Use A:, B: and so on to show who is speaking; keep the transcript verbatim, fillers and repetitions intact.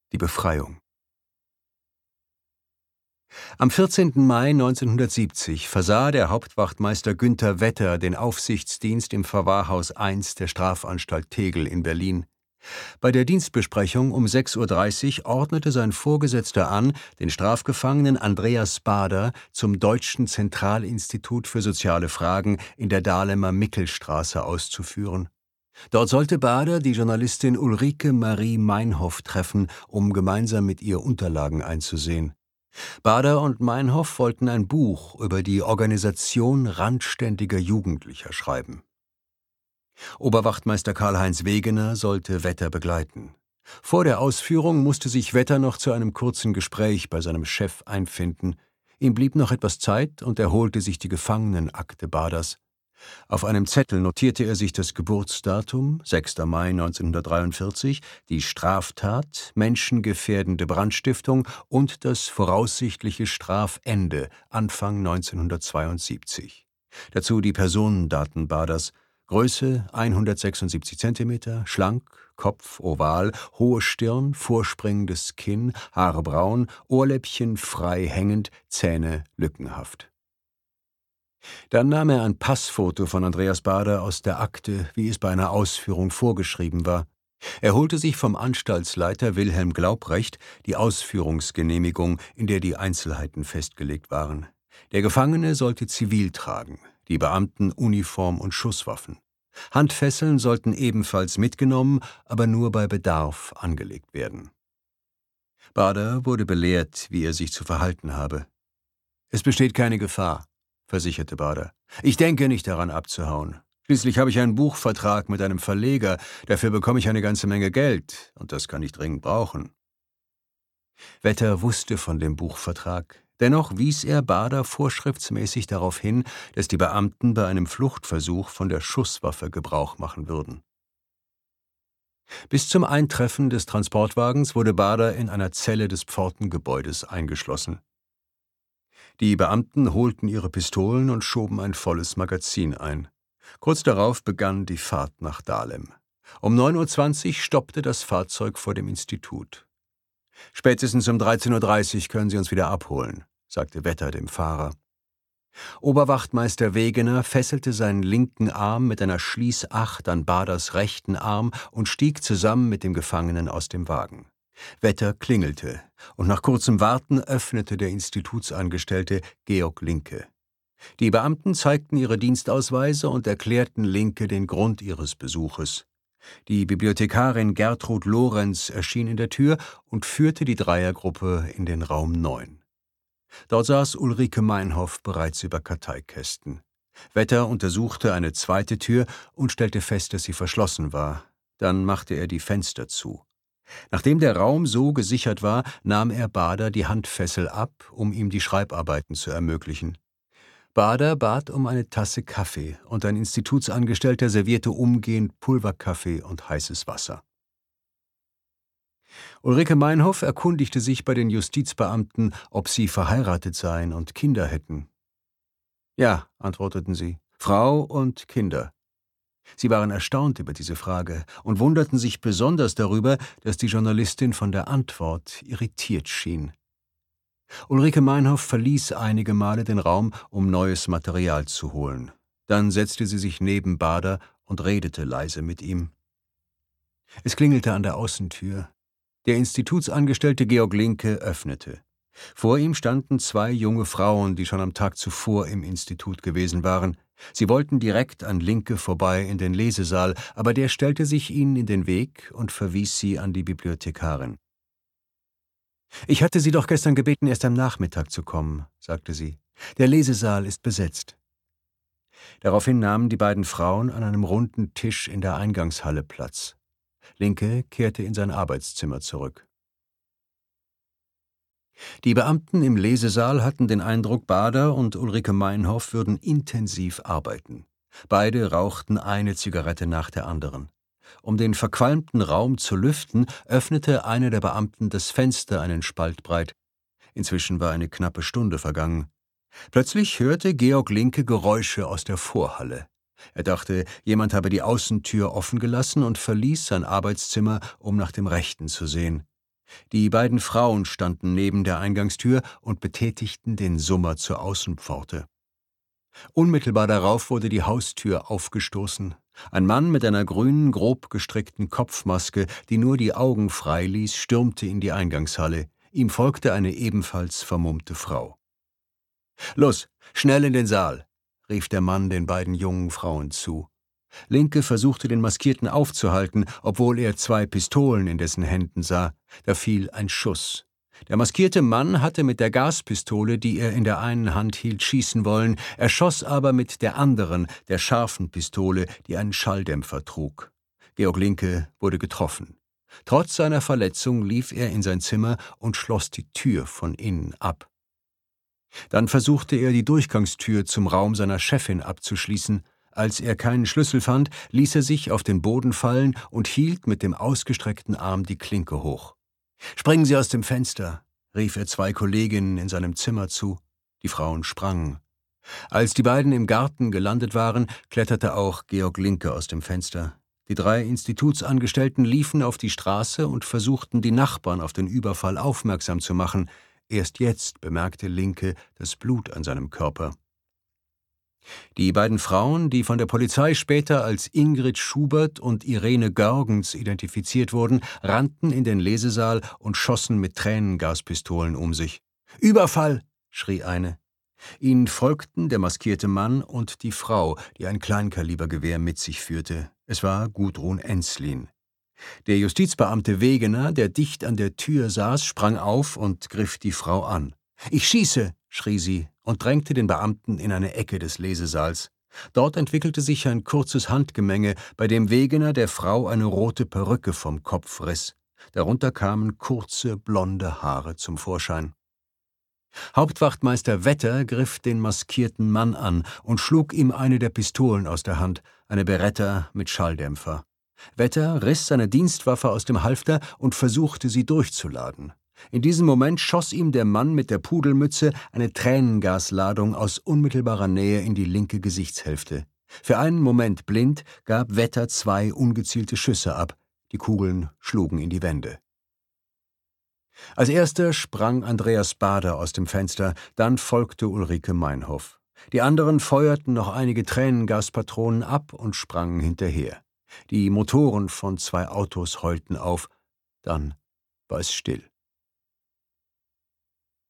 A: Die Befreiung. Am vierzehnten Mai neunzehnhundertsiebzig versah der Hauptwachtmeister Günther Wetter den Aufsichtsdienst im Verwahrhaus eins der Strafanstalt Tegel in Berlin. Bei der Dienstbesprechung um sechs Uhr dreißig ordnete sein Vorgesetzter an, den Strafgefangenen Andreas Baader zum Deutschen Zentralinstitut für soziale Fragen in der Dahlemer Mickelstraße auszuführen. Dort sollte Baader die Journalistin Ulrike Marie Meinhof treffen, um gemeinsam mit ihr Unterlagen einzusehen. Baader und Meinhof wollten ein Buch über die Organisation randständiger Jugendlicher schreiben. Oberwachtmeister Karl-Heinz Wegener sollte Wetter begleiten. Vor der Ausführung musste sich Wetter noch zu einem kurzen Gespräch bei seinem Chef einfinden. Ihm blieb noch etwas Zeit und er holte sich die Gefangenenakte Baaders. Auf einem Zettel notierte er sich das Geburtsdatum, sechster Mai neunzehnhundertdreiundvierzig, die Straftat, menschengefährdende Brandstiftung und das voraussichtliche Strafende, Anfang neunzehnhundertzweiundsiebzig. Dazu die Personendaten Baaders: Größe hundertsechsundsiebzig Zentimeter, schlank, Kopf oval, hohe Stirn, vorspringendes Kinn, Haare braun, Ohrläppchen frei hängend, Zähne lückenhaft. Dann nahm er ein Passfoto von Andreas Baader aus der Akte, wie es bei einer Ausführung vorgeschrieben war. Er holte sich vom Anstaltsleiter Wilhelm Glaubrecht die Ausführungsgenehmigung, in der die Einzelheiten festgelegt waren. Der Gefangene sollte Zivil tragen, die Beamten Uniform und Schusswaffen. Handfesseln sollten ebenfalls mitgenommen, aber nur bei Bedarf angelegt werden. Baader wurde belehrt, wie er sich zu verhalten habe. »Es besteht keine Gefahr«, versicherte Baader. »Ich denke nicht daran abzuhauen. Schließlich habe ich einen Buchvertrag mit einem Verleger, dafür bekomme ich eine ganze Menge Geld, und das kann ich dringend brauchen.« Wetter wusste von dem Buchvertrag. Dennoch wies er Baader vorschriftsmäßig darauf hin, dass die Beamten bei einem Fluchtversuch von der Schusswaffe Gebrauch machen würden. Bis zum Eintreffen des Transportwagens wurde Baader in einer Zelle des Pfortengebäudes eingeschlossen. Die Beamten holten ihre Pistolen und schoben ein volles Magazin ein. Kurz darauf begann die Fahrt nach Dahlem. Um neun Uhr zwanzig stoppte das Fahrzeug vor dem Institut. »Spätestens um dreizehn Uhr dreißig können Sie uns wieder abholen«, sagte Wetter dem Fahrer. Oberwachtmeister Wegener fesselte seinen linken Arm mit einer Schließacht an Baaders rechten Arm und stieg zusammen mit dem Gefangenen aus dem Wagen. Wetter klingelte, und nach kurzem Warten öffnete der Institutsangestellte Georg Linke. Die Beamten zeigten ihre Dienstausweise und erklärten Linke den Grund ihres Besuches. Die Bibliothekarin Gertrud Lorenz erschien in der Tür und führte die Dreiergruppe in den Raum neun. Dort saß Ulrike Meinhof bereits über Karteikästen. Wetter untersuchte eine zweite Tür und stellte fest, dass sie verschlossen war. Dann machte er die Fenster zu. Nachdem der Raum so gesichert war, nahm er Baader die Handfessel ab, um ihm die Schreibarbeiten zu ermöglichen. Baader bat um eine Tasse Kaffee, und ein Institutsangestellter servierte umgehend Pulverkaffee und heißes Wasser. Ulrike Meinhof erkundigte sich bei den Justizbeamten, ob sie verheiratet seien und Kinder hätten. »Ja«, antworteten sie, »Frau und Kinder.« Sie waren erstaunt über diese Frage und wunderten sich besonders darüber, dass die Journalistin von der Antwort irritiert schien. Ulrike Meinhof verließ einige Male den Raum, um neues Material zu holen. Dann setzte sie sich neben Baader und redete leise mit ihm. Es klingelte an der Außentür. Der Institutsangestellte Georg Linke öffnete. Vor ihm standen zwei junge Frauen, die schon am Tag zuvor im Institut gewesen waren. Sie wollten direkt an Linke vorbei in den Lesesaal, aber der stellte sich ihnen in den Weg und verwies sie an die Bibliothekarin. »Ich hatte Sie doch gestern gebeten, erst am Nachmittag zu kommen«, sagte sie. »Der Lesesaal ist besetzt.« Daraufhin nahmen die beiden Frauen an einem runden Tisch in der Eingangshalle Platz. Linke kehrte in sein Arbeitszimmer zurück. Die Beamten im Lesesaal hatten den Eindruck, Baader und Ulrike Meinhof würden intensiv arbeiten. Beide rauchten eine Zigarette nach der anderen. Um den verqualmten Raum zu lüften, öffnete einer der Beamten das Fenster einen Spalt breit. Inzwischen war eine knappe Stunde vergangen. Plötzlich hörte Georg Linke Geräusche aus der Vorhalle. Er dachte, jemand habe die Außentür offen gelassen und verließ sein Arbeitszimmer, um nach dem Rechten zu sehen. Die beiden Frauen standen neben der Eingangstür und betätigten den Summer zur Außenpforte. Unmittelbar darauf wurde die Haustür aufgestoßen. Ein Mann mit einer grünen, grob gestrickten Kopfmaske, die nur die Augen frei ließ, stürmte in die Eingangshalle. Ihm folgte eine ebenfalls vermummte Frau. »Los, schnell in den Saal«, rief der Mann den beiden jungen Frauen zu. Linke versuchte den Maskierten aufzuhalten, obwohl er zwei Pistolen in dessen Händen sah. Da fiel ein Schuss. Der maskierte Mann hatte mit der Gaspistole, die er in der einen Hand hielt, schießen wollen, er schoss aber mit der anderen, der scharfen Pistole, die einen Schalldämpfer trug. Georg Linke wurde getroffen. Trotz seiner Verletzung lief er in sein Zimmer und schloss die Tür von innen ab. Dann versuchte er, die Durchgangstür zum Raum seiner Chefin abzuschließen. Als er keinen Schlüssel fand, ließ er sich auf den Boden fallen und hielt mit dem ausgestreckten Arm die Klinke hoch. »Springen Sie aus dem Fenster«, rief er zwei Kolleginnen in seinem Zimmer zu. Die Frauen sprangen. Als die beiden im Garten gelandet waren, kletterte auch Georg Linke aus dem Fenster. Die drei Institutsangestellten liefen auf die Straße und versuchten, die Nachbarn auf den Überfall aufmerksam zu machen. Erst jetzt bemerkte Linke das Blut an seinem Körper. Die beiden Frauen, die von der Polizei später als Ingrid Schubert und Irene Görgens identifiziert wurden, rannten in den Lesesaal und schossen mit Tränengaspistolen um sich. »Überfall«, schrie eine. Ihnen folgten der maskierte Mann und die Frau, die ein Kleinkalibergewehr mit sich führte. Es war Gudrun Enslin. Der Justizbeamte Wegener, der dicht an der Tür saß, sprang auf und griff die Frau an. »Ich schieße«, schrie sie und drängte den Beamten in eine Ecke des Lesesaals. Dort entwickelte sich ein kurzes Handgemenge, bei dem Wegener der Frau eine rote Perücke vom Kopf riss. Darunter kamen kurze, blonde Haare zum Vorschein. Hauptwachtmeister Wetter griff den maskierten Mann an und schlug ihm eine der Pistolen aus der Hand, eine Beretta mit Schalldämpfer. Wetter riss seine Dienstwaffe aus dem Halfter und versuchte, sie durchzuladen. In diesem Moment schoss ihm der Mann mit der Pudelmütze eine Tränengasladung aus unmittelbarer Nähe in die linke Gesichtshälfte. Für einen Moment blind gab Wetter zwei ungezielte Schüsse ab. Die Kugeln schlugen in die Wände. Als erster sprang Andreas Bader aus dem Fenster, dann folgte Ulrike Meinhoff. Die anderen feuerten noch einige Tränengaspatronen ab und sprangen hinterher. Die Motoren von zwei Autos heulten auf. Dann war es still.